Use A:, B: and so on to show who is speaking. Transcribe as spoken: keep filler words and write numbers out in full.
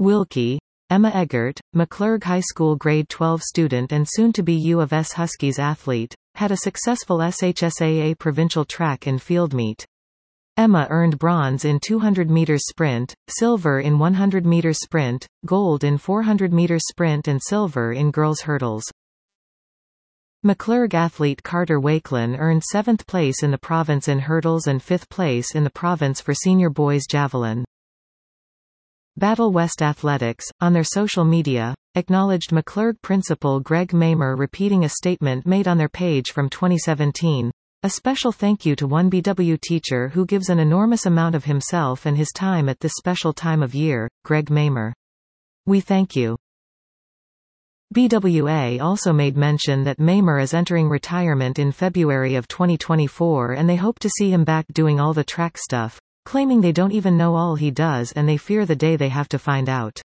A: Wilkie, Emma Eggert, McClurg High School grade twelve student and soon-to-be U of S Huskies athlete, had a successful S H S A A provincial track and field meet. Emma earned bronze in two hundred meters sprint, silver in one hundred meters sprint, gold in four hundred meters sprint and silver in girls hurdles. McClurg athlete Carter Wakelin earned seventh place in the province in hurdles and fifth place in the province for senior boys javelin. Battle West Athletics, on their social media, acknowledged McClurg principal Greg Mamer repeating a statement made on their page from twenty seventeen. A special thank you to one B W teacher who gives an enormous amount of himself and his time at this special time of year, Greg Mamer. We thank you. B W A also made mention that Mamer is entering retirement in February of twenty twenty-four and they hope to see him back doing all the track stuff, claiming they don't even know all he does and they fear the day they have to find out.